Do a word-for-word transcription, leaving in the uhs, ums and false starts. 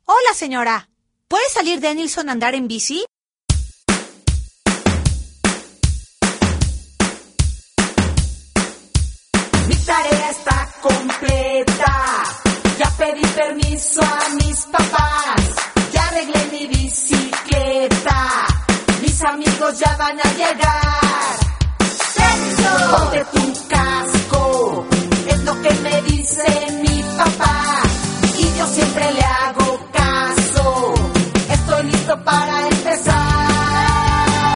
Hola, señora. ¿Puede salir Denilson a andar en bici? Mi tarea está completa. Ya pedí permiso a mis papás. Ya arreglé mi bicicleta. Mis amigos ya van a llegar. Denilson, ponte tu casco. Es lo que me dice mi